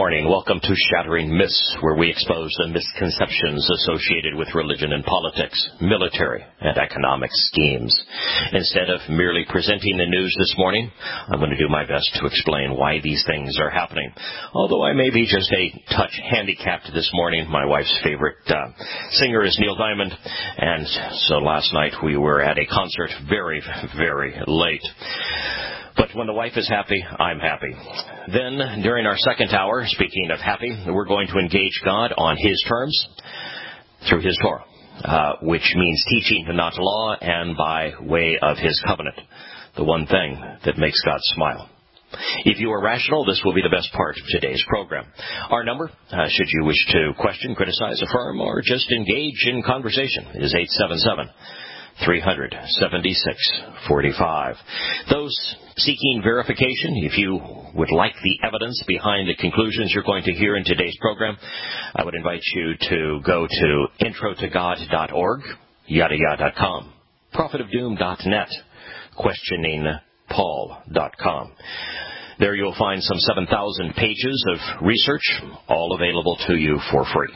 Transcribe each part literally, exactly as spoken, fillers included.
morning. Welcome to Shattering Myths, where we expose the misconceptions associated with religion and politics, military, and economic schemes. Instead of merely presenting the news this morning, I'm going to do my best to explain why these things are happening. Although I may be just a touch handicapped this morning, my wife's favorite uh, singer is Neil Diamond, and so last night we were at a concert very, very late. But when the wife is happy, I'm happy. Then, during our second hour, speaking of happy, we're going to engage God on His terms through His Torah, uh, which means teaching, not law, and by way of His covenant, the one thing that makes God smile. If you are rational, this will be the best part of today's program. Our number, uh, should you wish to question, criticize, affirm, or just engage in conversation, is eight seven seven, three hundred, seventy-six forty-five. Those seeking verification, if you would like the evidence behind the conclusions you're going to hear in today's program, I would invite you to go to intro to god dot org, yada yada dot com, prophet of doom dot net, questioning paul dot com. There you'll find some seven thousand pages of research, all available to you for free.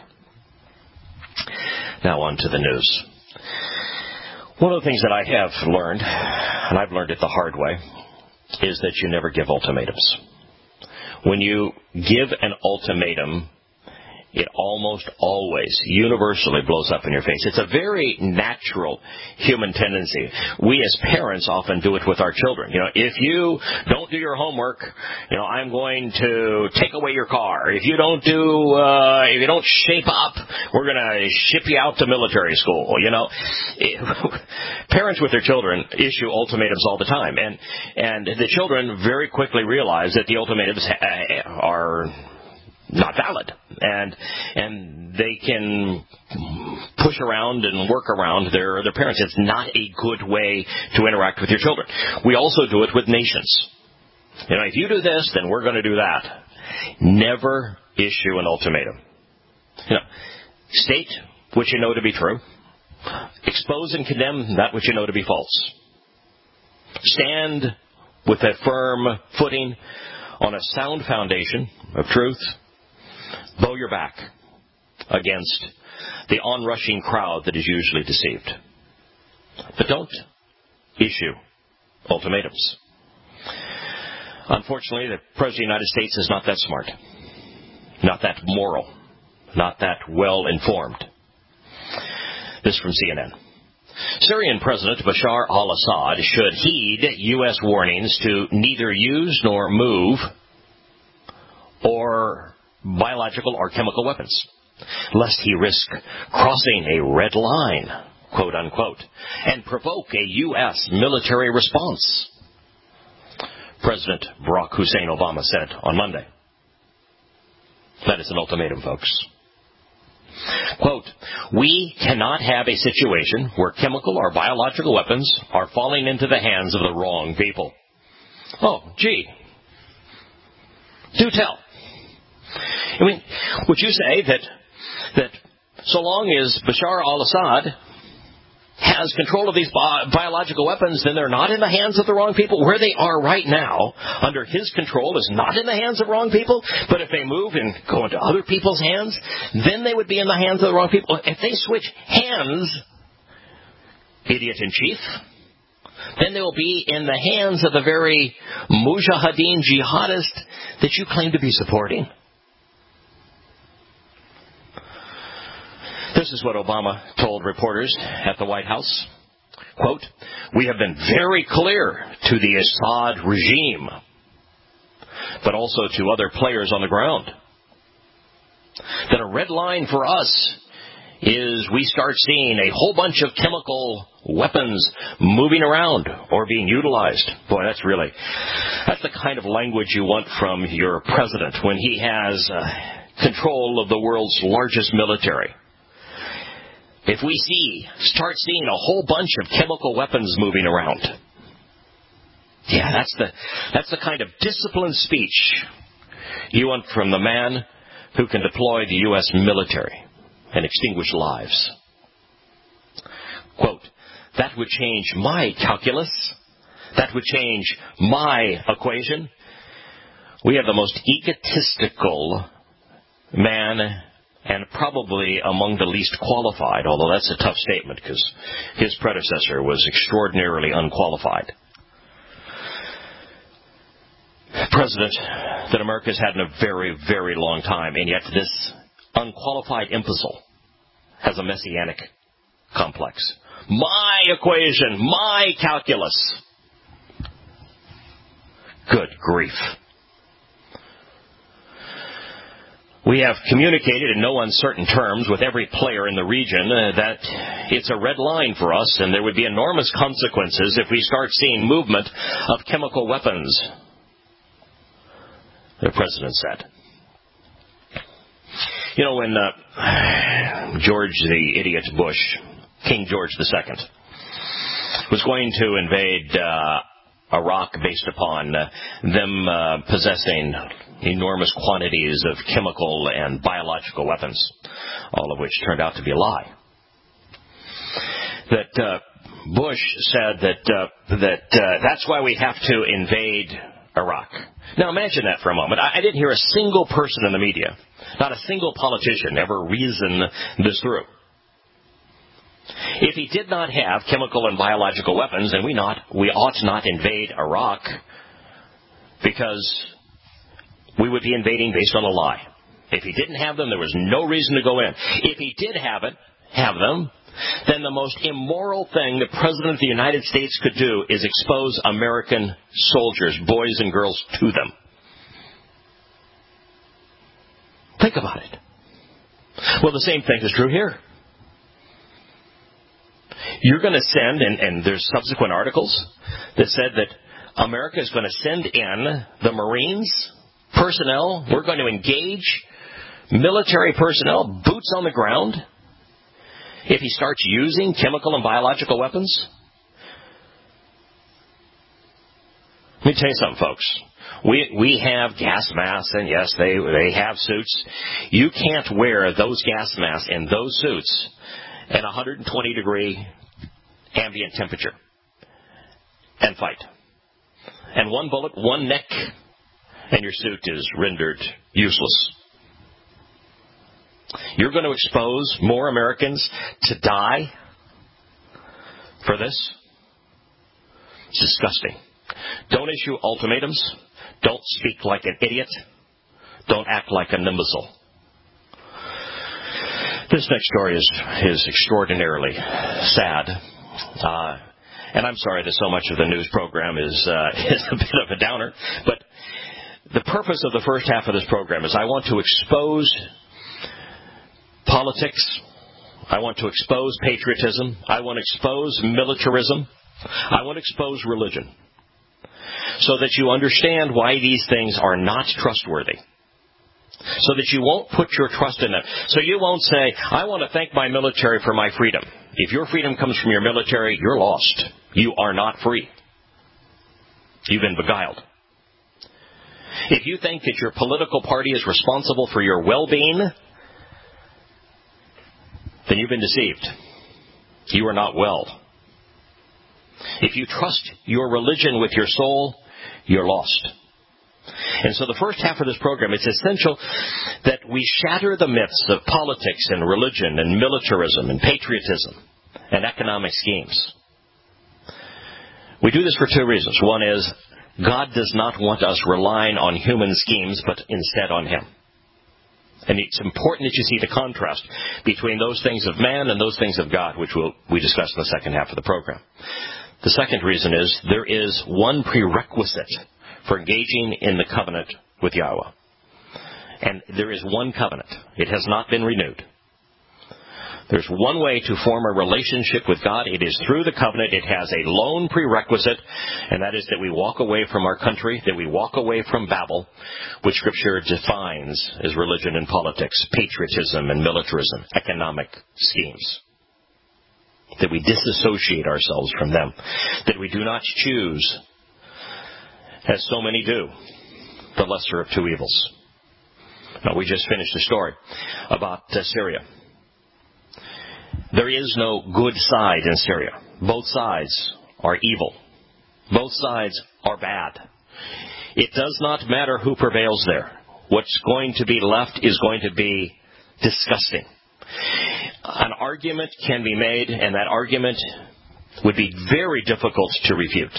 Now on to the news. One of the things that I have learned, and I've learned it the hard way, is that you never give ultimatums. When you give an ultimatum, it almost always, universally blows up in your face. It's a very natural human tendency. We as parents often do it with our children. You know, if you don't do your homework, you know, I'm going to take away your car. If you don't do, uh, if you don't shape up, we're going to ship you out to military school. You know, parents with their children issue ultimatums all the time, and and the children very quickly realize that the ultimatums are not valid, and and they can push around and work around their their parents. It's not a good way to interact with your children. We also do it with nations. You know, if you do this, then we're going to do that. Never issue an ultimatum. You know, state what you know to be true. Expose and condemn that which you know to be false. Stand with a firm footing on a sound foundation of truth. Bow your back against the onrushing crowd that is usually deceived. But don't issue ultimatums. Unfortunately, the President of the United States is not that smart, not that moral, not that well-informed. This from C N N. Syrian President Bashar al-Assad should heed U S warnings to neither use nor move or biological or chemical weapons, lest he risk crossing a red line, quote unquote, and provoke a U S military response, President Barack Hussein Obama said on Monday. That is an ultimatum, folks. Quote, we cannot have a situation where chemical or biological weapons are falling into the hands of the wrong people. Oh, gee. Do tell. I mean, would you say that that so long as Bashar al-Assad has control of these bi- biological weapons, then they're not in the hands of the wrong people? Where they are right now, under his control, is not in the hands of wrong people. But if they move and go into other people's hands, then they would be in the hands of the wrong people. If they switch hands, idiot-in-chief, then they will be in the hands of the very mujahideen jihadist that you claim to be supporting. This is what Obama told reporters at the White House. Quote, we have been very clear to the Assad regime, but also to other players on the ground, that a red line for us is we start seeing a whole bunch of chemical weapons moving around or being utilized. Boy, that's really, that's the kind of language you want from your president when he has uh, control of the world's largest military. If we see, start seeing a whole bunch of chemical weapons moving around, yeah, that's the that's the kind of disciplined speech you want from the man who can deploy the U S military and extinguish lives. Quote, that would change my calculus. That would change my equation. We have the most egotistical man and probably among the least qualified, although that's a tough statement because his predecessor was extraordinarily unqualified. President that America's had in a very, very long time, and yet this unqualified imbecile has a messianic complex. My equation, my calculus. Good grief. We have communicated in no uncertain terms with every player in the region uh, that it's a red line for us, and there would be enormous consequences if we start seeing movement of chemical weapons, the president said. You know, when uh, George the idiot Bush, King George the Second, was going to invade uh, Iraq based upon uh, them uh, possessing enormous quantities of chemical and biological weapons, all of which turned out to be a lie. That uh, Bush said that uh, that uh, that's why we have to invade Iraq. Now imagine that for a moment. I, I didn't hear a single person in the media, not a single politician, ever reason this through. If he did not have chemical and biological weapons, then we not we ought not invade Iraq, because we would be invading based on a lie. If he didn't have them, there was no reason to go in. If he did have it, have them, then the most immoral thing the President of the United States could do is expose American soldiers, boys and girls, to them. Think about it. Well, the same thing is true here. You're going to send, and, and there's subsequent articles that said that America is going to send in the Marines personnel. We're going to engage military personnel, boots on the ground, if he starts using chemical and biological weapons. Let me tell you something, folks. We we have gas masks, and yes, they they have suits. You can't wear those gas masks and those suits at one hundred twenty degree ambient temperature and fight. And one bullet, one neck, and your suit is rendered useless. You're going to expose more Americans to die for this? It's disgusting. Don't issue ultimatums. Don't speak like an idiot. Don't act like an imbecile. This next story is, is extraordinarily sad. Uh, and I'm sorry that so much of the news program is, uh, is a bit of a downer. But the purpose of the first half of this program is I want to expose politics. I want to expose patriotism. I want to expose militarism. I want to expose religion, so that you understand why these things are not trustworthy. So that you won't put your trust in them. So you won't say, I want to thank my military for my freedom. If your freedom comes from your military, you're lost. You are not free. You've been beguiled. If you think that your political party is responsible for your well-being, then you've been deceived. You are not well. If you trust your religion with your soul, you're lost. And so the first half of this program, it's essential that we shatter the myths of politics and religion and militarism and patriotism and economic schemes. We do this for two reasons. One is, God does not want us relying on human schemes, but instead on Him. And it's important that you see the contrast between those things of man and those things of God, which we'll, we discuss in the second half of the program. The second reason is there is one prerequisite for engaging in the covenant with Yahweh. And there is one covenant. It has not been renewed. There's one way to form a relationship with God. It is through the covenant. It has a lone prerequisite, and that is that we walk away from our country, that we walk away from Babel, which Scripture defines as religion and politics, patriotism and militarism, economic schemes. That we disassociate ourselves from them. That we do not choose, as so many do, the lesser of two evils. Now, we just finished a story about uh, Syria. There is no good side in Syria. Both sides are evil. Both sides are bad. It does not matter who prevails there. what's going to be left is going to be disgusting. An argument can be made, and that argument would be very difficult to refute.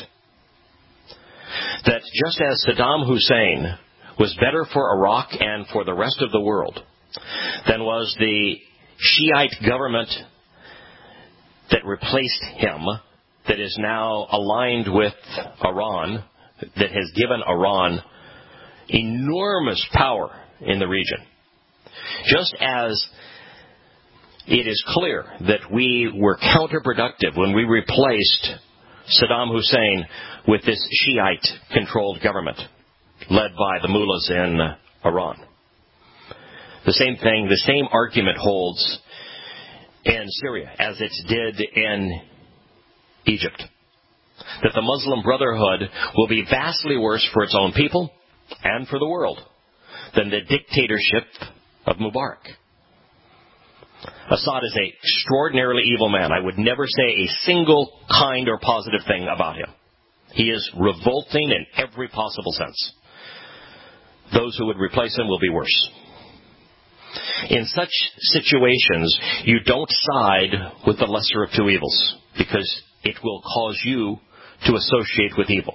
That just as Saddam Hussein was better for Iraq and for the rest of the world than was the Shiite government that replaced him, that is now aligned with Iran, that has given Iran enormous power in the region. Just as it is clear that we were counterproductive when we replaced Saddam Hussein with this Shiite-controlled government led by the mullahs in Iran. The same thing, the same argument holds in Syria as it did in Egypt. That the Muslim Brotherhood will be vastly worse for its own people and for the world than the dictatorship of Mubarak. Assad is an extraordinarily evil man. I would never say a single kind or positive thing about him. He is revolting in every possible sense. Those who would replace him will be worse. In such situations, you don't side with the lesser of two evils, because it will cause you to associate with evil.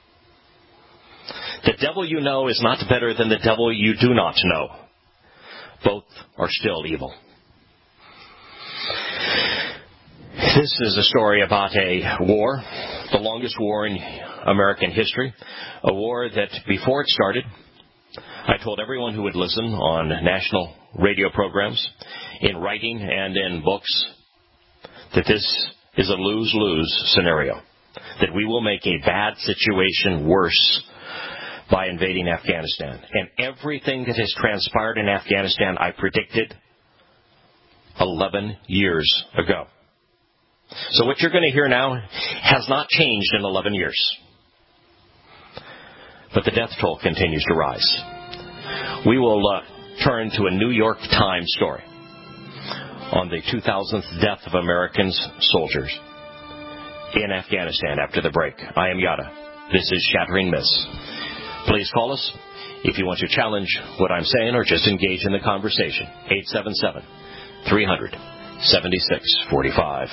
The devil you know is not better than the devil you do not know. Both are still evil. This is a story about a war, the longest war in American history, a war that before it started, I told everyone who would listen on national radio programs, in writing and in books, that this is a lose-lose scenario, that we will make a bad situation worse by invading Afghanistan. And everything that has transpired in Afghanistan, I predicted eleven years ago. So what you're going to hear now has not changed in eleven years. But the death toll continues to rise. We will uh, turn to a New York Times story on the two thousandth death of American soldiers in Afghanistan after the break. I am Yada. This is Shattering Myths. Please call us if you want to challenge what I'm saying or just engage in the conversation. eight seven seven, three hundred, seventy-six forty-five.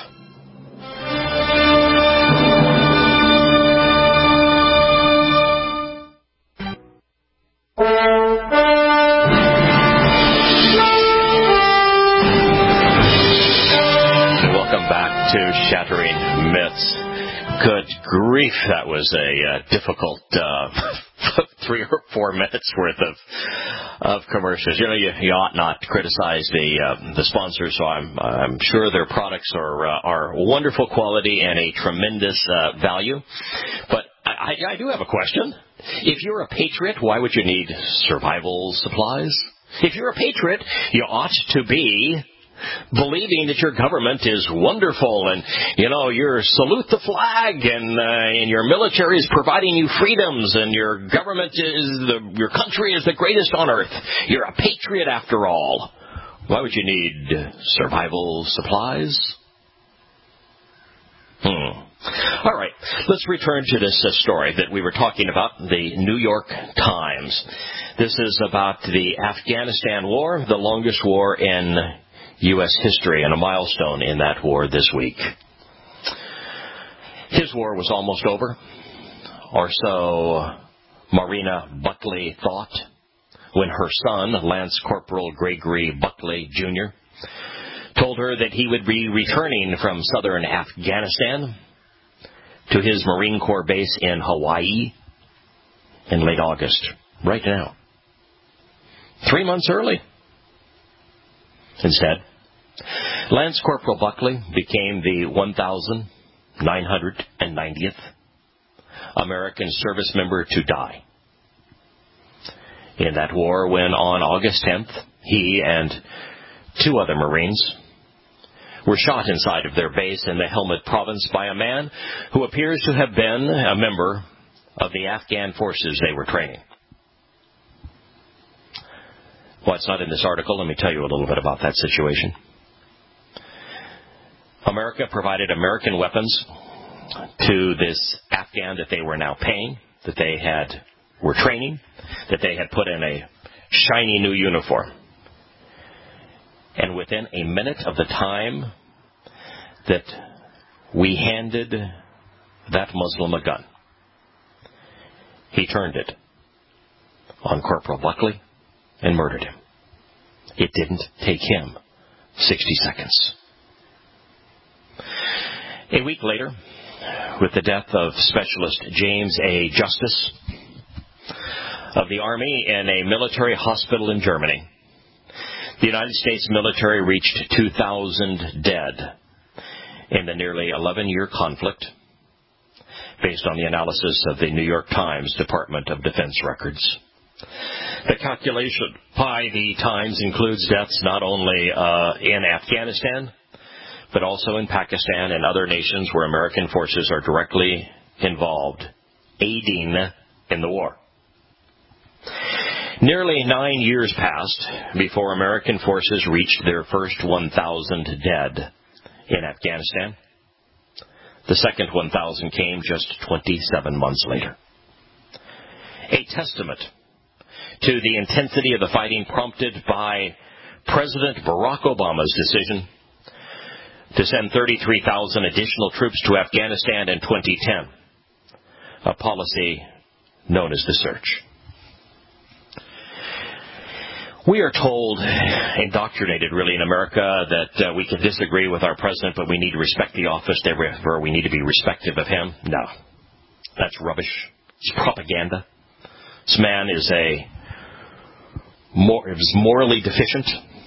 To Shattering Myths. Good grief, that was a uh, difficult uh, three or four minutes worth of of commercials. You know, you, you ought not criticize the uh, the sponsors, so I'm I'm sure their products are uh, are wonderful quality and a tremendous uh, value. But I, I, I do have a question. If you're a patriot, why would you need survival supplies? If you're a patriot, you ought to be believing that your government is wonderful and, you know, you salute the flag and, uh, and your military is providing you freedoms and your government is the, your country is the greatest on earth. You're a patriot after all. Why would you need survival supplies? Hmm. All right, let's return to this uh, story that we were talking about, the New York Times. This is about the Afghanistan war, the longest war in U S history, and a milestone in that war this week. His war was almost over, or so Marina Buckley thought, when her son, Lance Corporal Gregory Buckley, Junior, told her that he would be returning from southern Afghanistan to his Marine Corps base in Hawaii in late August, right now. Three months early. Instead, Lance Corporal Buckley became the one thousand nine hundred ninetieth American service member to die in that war when on August tenth, he and two other Marines were shot inside of their base in the Helmand province by a man who appears to have been a member of the Afghan forces they were training. Well, it's not in this article. Let me tell you a little bit about that situation. America provided American weapons to this Afghan that they were now paying, that they had were training, that they had put in a shiny new uniform. And within a minute of the time that we handed that Muslim a gun, he turned it on Corporal Buckley and murdered him. It didn't take him sixty seconds. A week later, with the death of Specialist James A. Justice of the Army in a military hospital in Germany, the United States military reached two thousand dead in the nearly eleven-year conflict, based on the analysis of the New York Times Department of Defense records. The calculation by the Times includes deaths not only uh, in Afghanistan, but also in Pakistan and other nations where American forces are directly involved, aiding in the war. Nearly nine years passed before American forces reached their first one thousand dead in Afghanistan. The second one thousand came just twenty-seven months later. A testament to the intensity of the fighting prompted by President Barack Obama's decision to send thirty-three thousand additional troops to Afghanistan in twenty ten, a policy known as the Surge. We are told, indoctrinated really in America, that uh, we can disagree with our president, but we need to respect the office, therefore we need to be respectful of him. No, that's rubbish. It's propaganda. This man is a more, is morally deficient.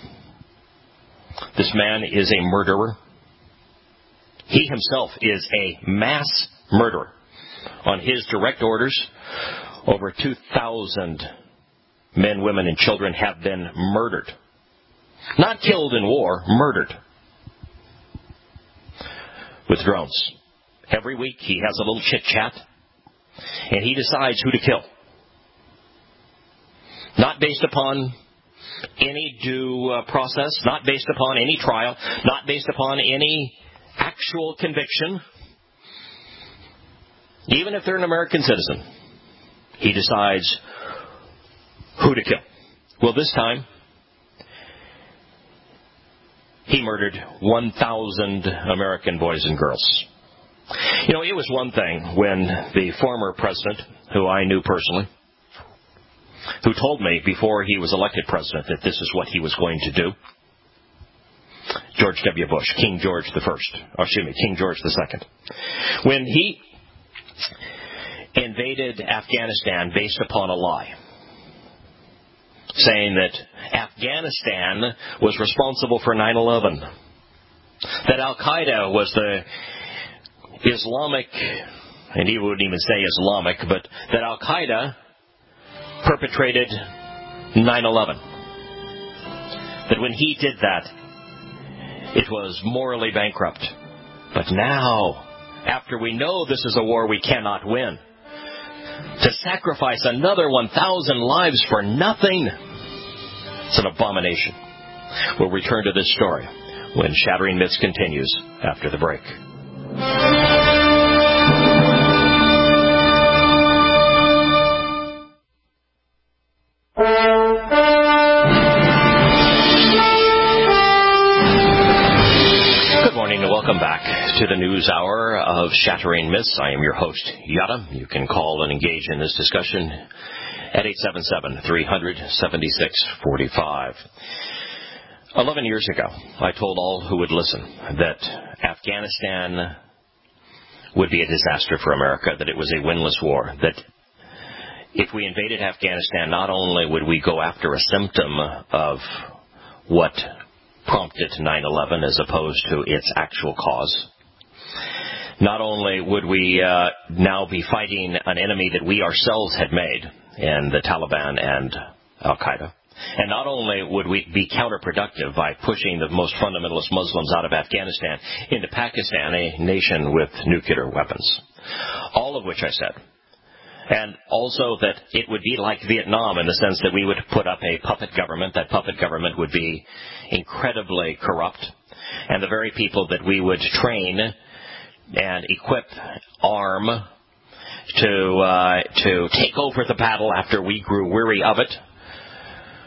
This man is a murderer. He himself is a mass murderer. On his direct orders, over two thousand men, women, and children have been murdered. Not killed in war, murdered. With drones. Every week he has a little chit-chat, and he decides who to kill. Not based upon any due uh, process, not based upon any trial, not based upon any actual conviction. Even if they're an American citizen, he decides who to kill. Well, this time, he murdered one thousand American boys and girls. You know, it was one thing when the former president, who I knew personally, who told me before he was elected president that this is what he was going to do, George W. Bush, King George the First, or excuse me, King George the Second, when he invaded Afghanistan based upon a lie, saying that Afghanistan was responsible for nine eleven, that Al-Qaeda was the Islamic, and he wouldn't even say Islamic, but that Al-Qaeda perpetrated nine eleven. That when he did that, it was morally bankrupt. But now, after we know this is a war we cannot win, to sacrifice another one thousand lives for nothing, it's an abomination. We'll return to this story when Shattering Myths continues after the break. Welcome back to the news hour of Shattering Myths. I am your host, Yada. You can call and engage in this discussion at eight seven seven, three hundred, seventy-six forty-five. Eleven years ago, I told all who would listen that Afghanistan would be a disaster for America, that it was a winless war, that if we invaded Afghanistan, not only would we go after a symptom of what prompted nine eleven as opposed to its actual cause. Not only would we uh, now be fighting an enemy that we ourselves had made in the Taliban and Al-Qaeda, and not only would we be counterproductive by pushing the most fundamentalist Muslims out of Afghanistan into Pakistan, a nation with nuclear weapons. All of which I said. And also that it would be like Vietnam in the sense that we would put up a puppet government. That puppet government would be incredibly corrupt. And the very people that we would train and equip, arm, to uh, to take over the battle after we grew weary of it,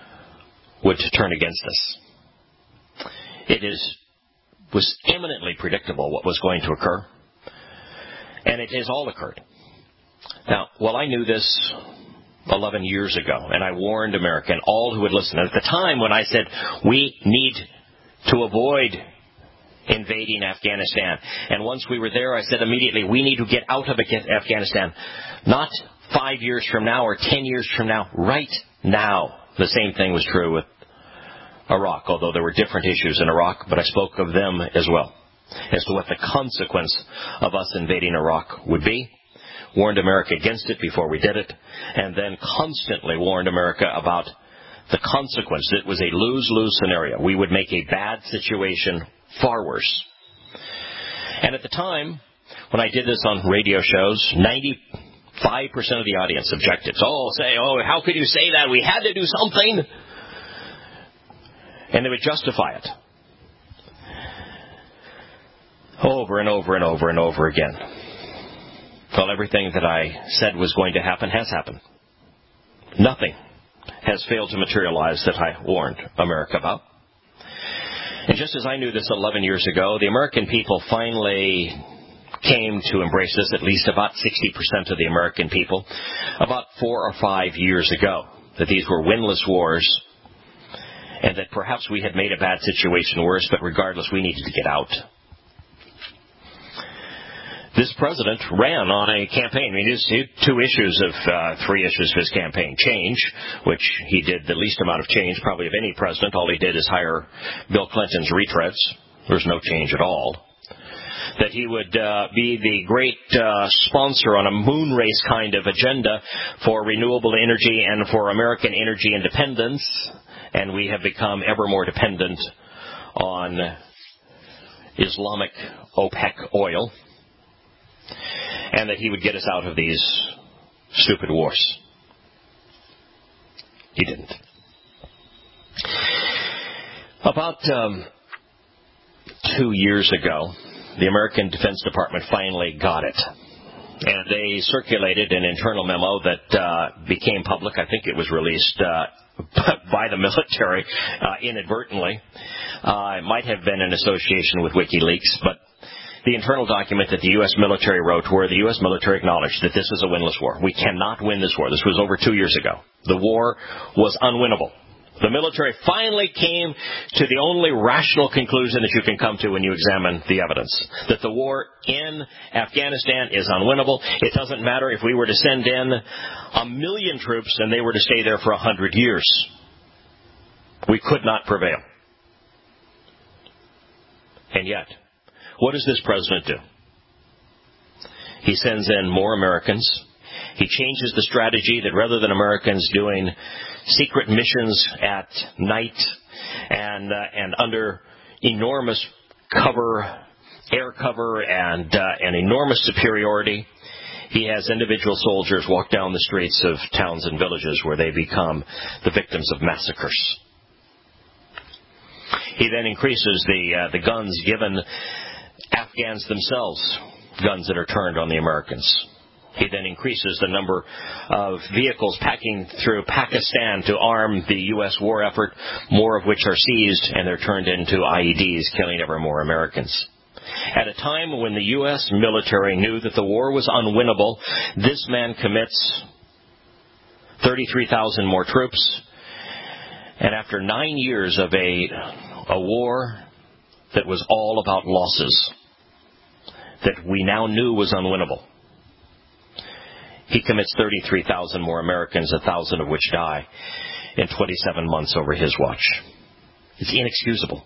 would turn against us. It is, was eminently predictable what was going to occur, and it has all occurred. Now, well, I knew this eleven years ago, and I warned America and all who would listen. At the time when I said we need to avoid invading Afghanistan, and once we were there, I said immediately we need to get out of Afghanistan. Not five years from now or ten years from now, right now. The same thing was true with Iraq, although there were different issues in Iraq, but I spoke of them as well, as to what the consequence of us invading Iraq would be. Warned America against it before we did it, and then constantly warned America about the consequence. It was a lose-lose scenario. We would make a bad situation far worse. And at the time, when I did this on radio shows, ninety-five percent of the audience objected. So, oh, say, oh, how could you say that? We had to do something. And they would justify it. Over and over and over and over again. Well, everything that I said was going to happen has happened. Nothing has failed to materialize that I warned America about. And just as I knew this eleven years ago, the American people finally came to embrace this, at least about sixty percent of the American people, about four or five years ago, that these were winless wars, and that perhaps we had made a bad situation worse, but regardless, we needed to get out. This president ran on a campaign. I mean, his two issues of, uh, three issues of his campaign. Change, which he did the least amount of change probably of any president. All he did is hire Bill Clinton's retreads. There's no change at all. That he would uh, be the great uh, sponsor on a moon race kind of agenda for renewable energy and for American energy independence. And we have become ever more dependent on Islamic OPEC oil. And that he would get us out of these stupid wars. He didn't. About um, two years ago, the American Defense Department finally got it. And they circulated an internal memo that uh, became public. I think it was released uh, by the military uh, inadvertently. Uh, it might have been in association with WikiLeaks, but the internal document that the U S military wrote, where the U S military acknowledged that this is a winless war. We cannot win this war. This was over two years ago. The war was unwinnable. The military finally came to the only rational conclusion that you can come to when you examine the evidence, that the war in Afghanistan is unwinnable. It doesn't matter if we were to send in a million troops and they were to stay there for a hundred years. We could not prevail. And yet, what does this president do? He sends in more Americans. He changes the strategy that rather than Americans doing secret missions at night and uh, and under enormous cover, air cover, and uh, an enormous superiority, he has individual soldiers walk down the streets of towns and villages where they become the victims of massacres. He then increases the uh, the guns given Afghans themselves, guns that are turned on the Americans. He then increases the number of vehicles packing through Pakistan to arm the U S war effort, more of which are seized, and they're turned into I E Ds, killing ever more Americans. At a time when the U S military knew that the war was unwinnable, this man commits thirty-three thousand more troops, and after nine years of a, a war that was all about losses, that we now knew was unwinnable, he commits thirty-three thousand more Americans, a thousand of which die in twenty-seven months over his watch. It's inexcusable.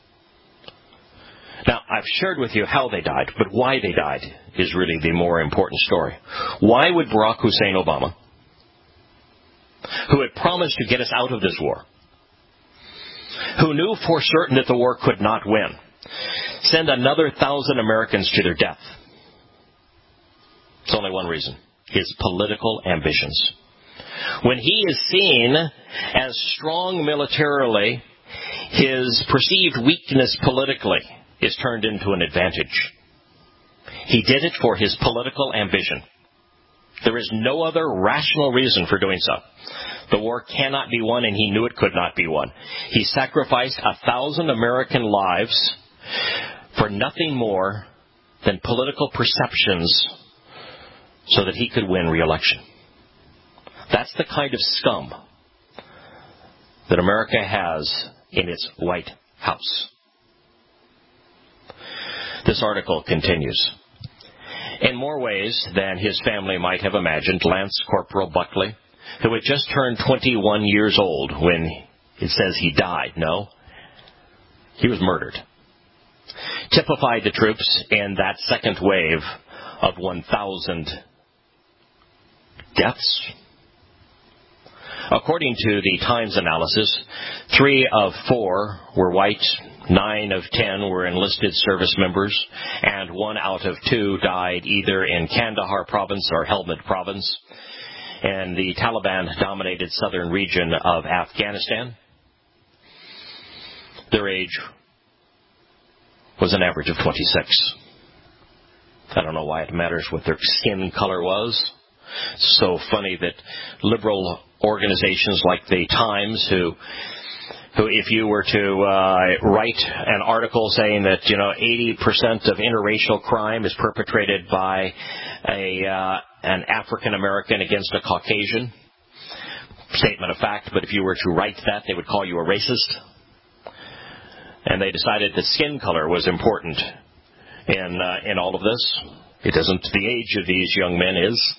Now, I've shared with you how they died, but why they died is really the more important story. Why would Barack Hussein Obama, who had promised to get us out of this war, who knew for certain that the war could not win, send another thousand Americans to their death? It's only one reason. His political ambitions. When he is seen as strong militarily, his perceived weakness politically is turned into an advantage. He did it for his political ambition. There is no other rational reason for doing so. The war cannot be won, and he knew it could not be won. He sacrificed a thousand American lives for nothing more than political perceptions so that he could win re-election. That's the kind of scum that America has in its White House. This article continues. In more ways than his family might have imagined, Lance Corporal Buckley, who had just turned twenty-one years old when it says he died, no, he was murdered, typified the troops in that second wave of one thousand deaths. According to the Times analysis, three of four were white, nine of ten were enlisted service members, and one out of two died either in Kandahar province or Helmand province, in the Taliban-dominated southern region of Afghanistan. Their age was an average of twenty-six. I don't know why it matters what their skin color was. It's so funny that liberal organizations like the Times, who, who if you were to uh, write an article saying that, you know, eighty percent of interracial crime is perpetrated by a uh, an African American against a Caucasian, statement of fact, but if you were to write that, they would call you a racist. And they decided that skin color was important in uh, in all of this. It isn't. The age of these young men is.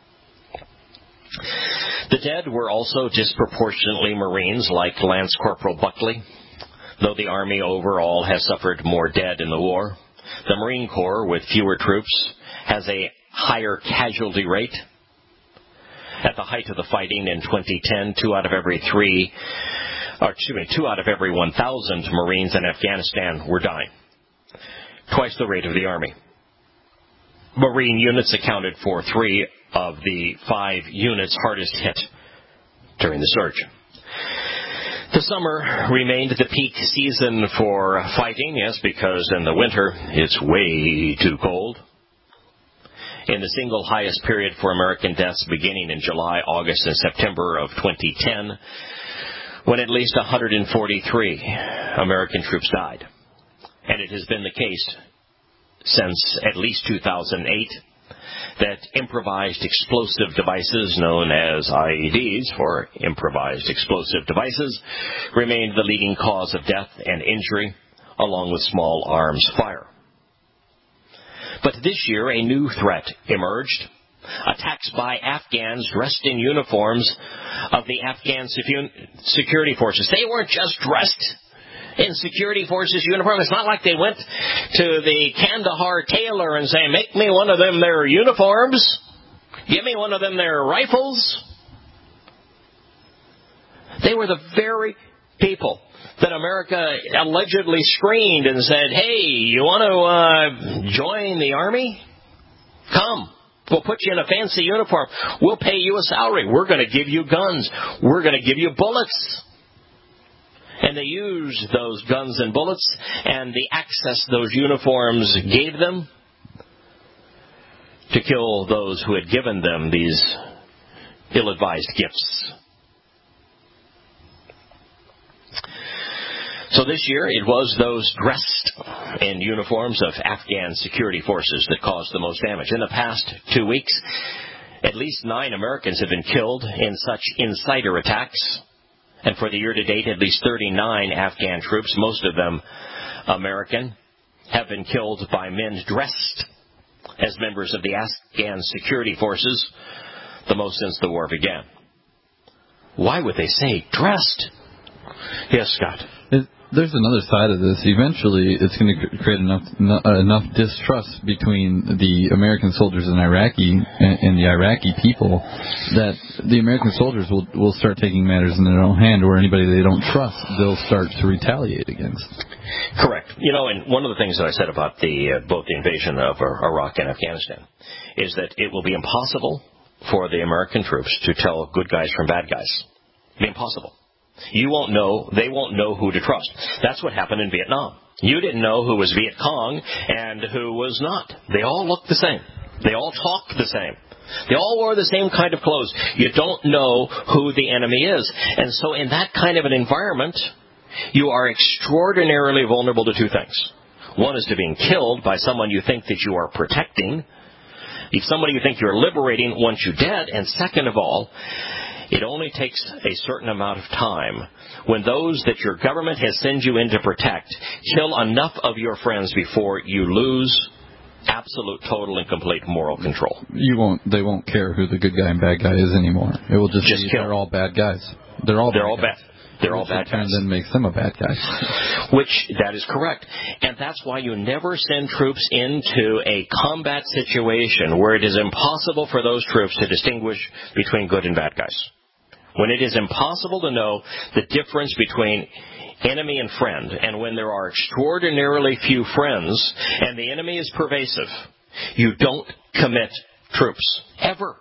The dead were also disproportionately Marines like Lance Corporal Buckley. Though the Army overall has suffered more dead in the war, the Marine Corps, with fewer troops, has a higher casualty rate. At the height of the fighting in twenty ten, two out of every three, or excuse me, two out of every one thousand Marines in Afghanistan were dying. Twice the rate of the Army. Marine units accounted for three of the five units hardest hit during the surge. The summer remained the peak season for fighting, yes, because in the winter it's way too cold. In the single highest period for American deaths beginning in July, August, and September of twenty ten, when at least one hundred forty-three American troops died. And it has been the case since at least two thousand eight that improvised explosive devices, known as I E Ds, or improvised explosive devices, remained the leading cause of death and injury, along with small arms fire. But this year, a new threat emerged. Attacks by Afghans dressed in uniforms of the Afghan security forces. They weren't just dressed in security forces uniform. It's not like they went to the Kandahar tailor and say, make me one of them their uniforms. Give me one of them their rifles. They were the very people that America allegedly screened and said, hey, you want to uh, join the Army? Come. We'll put you in a fancy uniform. We'll pay you a salary. We're going to give you guns. We're going to give you bullets. And they used those guns and bullets and the access those uniforms gave them to kill those who had given them these ill-advised gifts. So this year, it was those dressed in uniforms of Afghan security forces that caused the most damage. In the past two weeks, at least nine Americans have been killed in such insider attacks. And for the year to date, at least thirty-nine Afghan troops, most of them American, have been killed by men dressed as members of the Afghan security forces, the most since the war began. Why would they say dressed? Yes, Scott. It, there's another side of this. Eventually, it's going to create enough uh, enough distrust between the American soldiers and Iraqi and, and the Iraqi people that the American soldiers will will start taking matters in their own hand, or anybody they don't trust, they'll start to retaliate against. Correct. You know, and one of the things that I said about the uh, both the invasion of Iraq and Afghanistan is that it will be impossible for the American troops to tell good guys from bad guys. It'll be impossible. You won't know, they won't know who to trust. That's what happened in Vietnam. You didn't know who was Viet Cong and who was not. They all looked the same. They all talk the same. They all wore the same kind of clothes. You don't know who the enemy is. And so in that kind of an environment, you are extraordinarily vulnerable to two things. One is to being killed by someone you think that you are protecting. If somebody you think you're liberating wants you dead. And second of all, it only takes a certain amount of time when those that your government has sent you in to protect kill enough of your friends before you lose absolute, total, and complete moral control. You won't. They won't care who the good guy and bad guy is anymore. It will just, just be kill. They're all bad guys. They're all. They're bad all guys. bad. They're all bad guys. And then makes them a bad guy. Which, that is correct. And that's why you never send troops into a combat situation where it is impossible for those troops to distinguish between good and bad guys. When it is impossible to know the difference between enemy and friend, and when there are extraordinarily few friends, and the enemy is pervasive, you don't commit troops. Ever.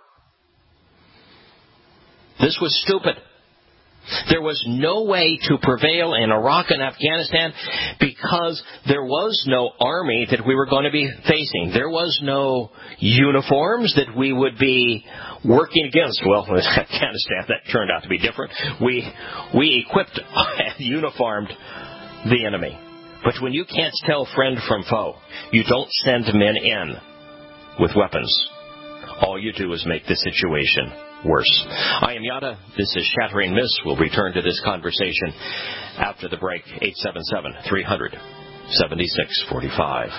This was stupid. There was no way to prevail in Iraq and Afghanistan because there was no army that we were going to be facing. There was no uniforms that we would be working against. Well, in Afghanistan, that turned out to be different. We we equipped and uniformed the enemy. But when you can't tell friend from foe, you don't send men in with weapons. All you do is make the situation worse. I am Yada. This is Shattering Myths. We'll return to this conversation after the break. eight seven seven, three hundred, seventy-six forty-five.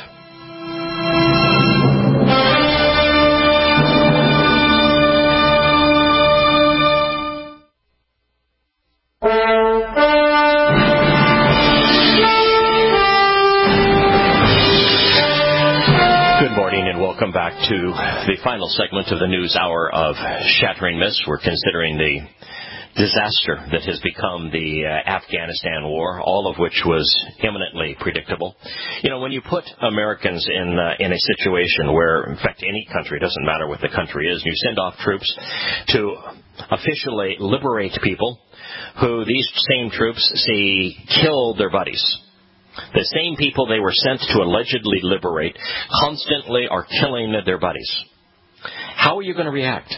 Welcome back to the final segment of the news hour of Shattering Myths. We're considering the disaster that has become the uh, Afghanistan war, all of which was imminently predictable. You know, when you put Americans in uh, in a situation where, in fact, any country, it doesn't matter what the country is, and you send off troops to officially liberate people who these same troops see kill their buddies. The same people they were sent to allegedly liberate constantly are killing their buddies. How are you going to react?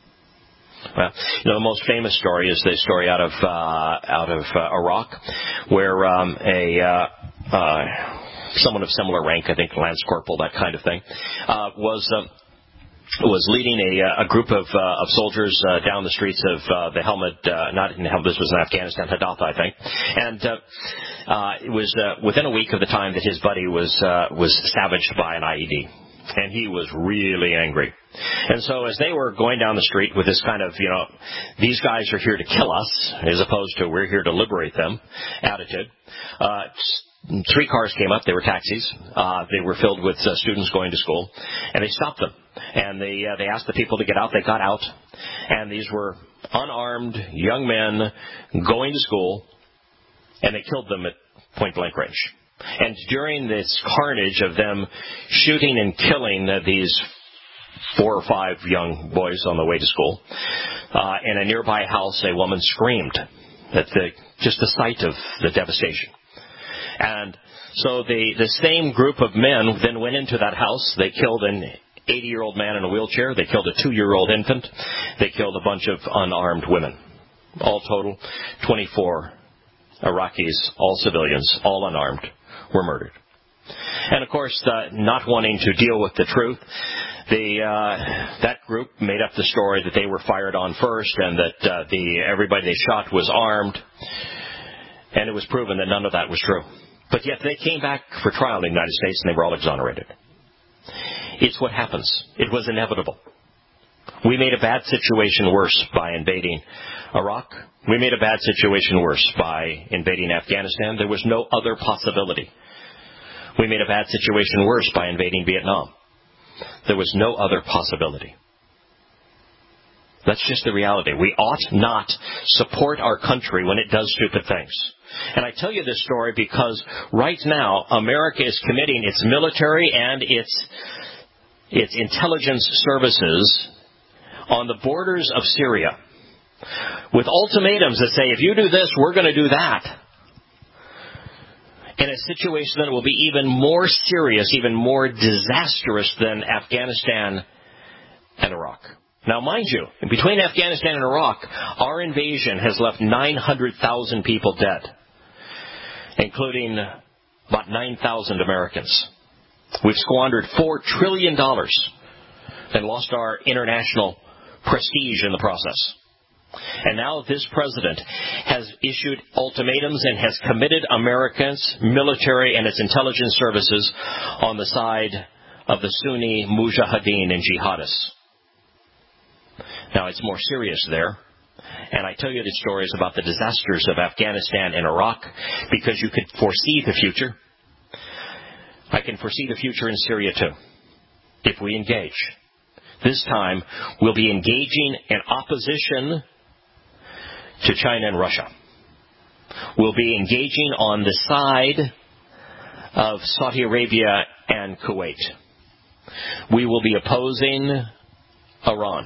Well, you know, the most famous story is the story out of uh, out of uh, Iraq, where um, a uh, uh, someone of similar rank, I think Lance Corporal, that kind of thing, uh, was. Uh, was leading a, a group of, uh, of soldiers uh, down the streets of uh, the Helmand, uh, not in Helmand, this was in Afghanistan, Hadatha, I think. And uh, uh, it was uh, within a week of the time that his buddy was uh, was savaged by an I E D. And he was really angry. And so as they were going down the street with this kind of, you know, these guys are here to kill us, as opposed to we're here to liberate them attitude, uh, three cars came up. They were taxis. Uh, they were filled with uh, students going to school. And they stopped them. And they uh, they asked the people to get out. They got out. And these were unarmed young men going to school. And they killed them at point-blank range. And during this carnage of them shooting and killing uh, these four or five young boys on the way to school, uh, in a nearby house, a woman screamed at the just the sight of the devastation. And so the, the same group of men then went into that house. They killed an eighty-year-old man in a wheelchair. They killed a two-year-old infant. They killed a bunch of unarmed women. All total, twenty-four Iraqis, all civilians, all unarmed, were murdered. And, of course, uh, not wanting to deal with the truth, the uh, that group made up the story that they were fired on first and that uh, the everybody they shot was armed. And it was proven that none of that was true. But yet they came back for trial in the United States and they were all exonerated. It's what happens. It was inevitable. We made a bad situation worse by invading Iraq. We made a bad situation worse by invading Afghanistan. There was no other possibility. We made a bad situation worse by invading Vietnam. There was no other possibility. That's just the reality. We ought not support our country when it does stupid things. And I tell you this story because right now America is committing its military and its its intelligence services on the borders of Syria with ultimatums that say, if you do this, we're going to do that. in a situation that will be even more serious, even more disastrous than Afghanistan and Iraq. Now, mind you, between Afghanistan and Iraq, our invasion has left nine hundred thousand people dead, including about nine thousand Americans. We've squandered four trillion dollars and lost our international prestige in the process. And now this president has issued ultimatums and has committed Americans, military, and its intelligence services on the side of the Sunni mujahideen and jihadists. Now, it's more serious there. And I tell you these stories about the disasters of Afghanistan and Iraq because you could foresee the future. I can foresee the future in Syria, too, if we engage. This time, we'll be engaging in opposition to China and Russia. We'll be engaging on the side of Saudi Arabia and Kuwait. We will be opposing Iran.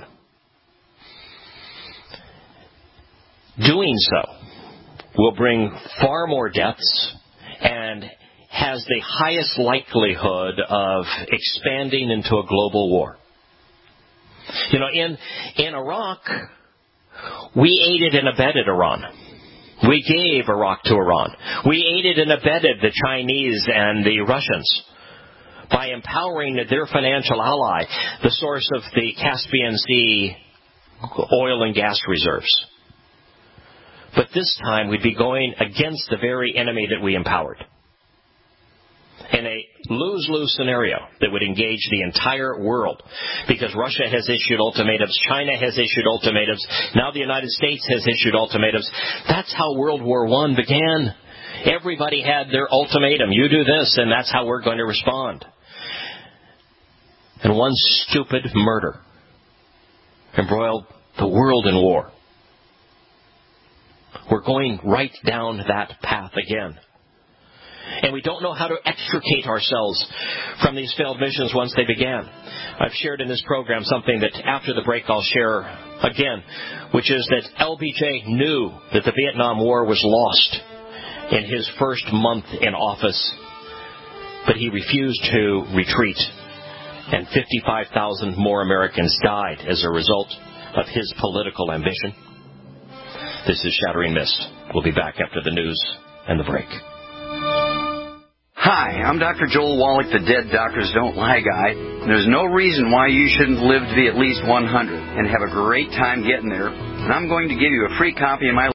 Doing so will bring far more deaths and has the highest likelihood of expanding into a global war. You know, in, in Iraq, we aided and abetted Iran. We gave Iraq to Iran. We aided and abetted the Chinese and the Russians by empowering their financial ally, the source of the Caspian Sea oil and gas reserves. But this time we'd be going against the very enemy that we empowered. In a lose-lose scenario that would engage the entire world. Because Russia has issued ultimatums, China has issued ultimatums, now the United States has issued ultimatums. That's how World War One began. Everybody had their ultimatum. You do this, and that's how we're going to respond. And one stupid murder embroiled the world in war. We're going right down that path again. And we don't know how to extricate ourselves from these failed missions once they began. I've shared in this program something that after the break I'll share again, which is that L B J knew that the Vietnam War was lost in his first month in office, but he refused to retreat. And fifty-five thousand more Americans died as a result of his political ambition. This is Shattering Mist. We'll be back after the news and the break. Hi, I'm Doctor Joel Wallach, the Dead Doctors Don't Lie guy. And there's no reason why you shouldn't live to be at least one hundred and have a great time getting there. And I'm going to give you a free copy of my